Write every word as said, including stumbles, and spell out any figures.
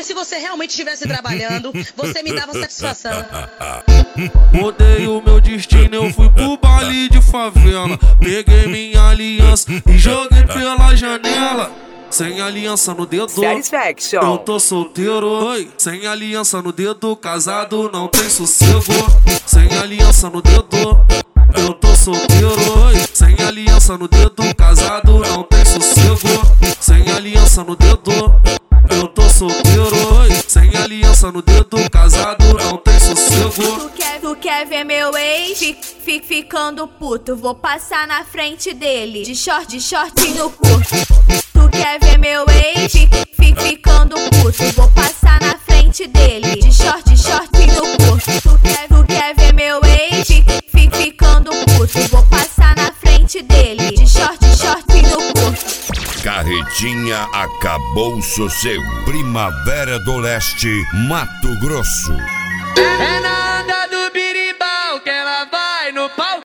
Porque se você realmente estivesse trabalhando, você me dava satisfação. Mudei o meu destino, eu fui pro baile de favela. Peguei minha aliança e joguei pela janela. Sem aliança no dedo, Satisfaction. eu tô solteiro. Oi. Sem aliança no dedo, casado não tem sossego. Sem aliança no dedo, eu tô solteiro. Oi. Sem aliança no dedo, casado não tem sossego. Sem aliança no dedo, eu tô solteiro. Oi. Sem aliança no dedo, casado não tem sossego. Tu quer, tu quer ver meu ex? Fic, fic, ficando puto. Vou passar na frente dele, de short, de shortinho curto. Tu quer ver meu ex? Fic, fic, ficando puto. Vou passar na frente dele, de short, de shortinho curto. Tu quer, tu quer ver meu ex? Fic, fic, ficando puto. Vou passar na frente dele, de short, de shortinho curto. Carretinha acabou o sossego. Primavera do Leste, Mato Grosso. É na onda do birimbau que ela vai no pau.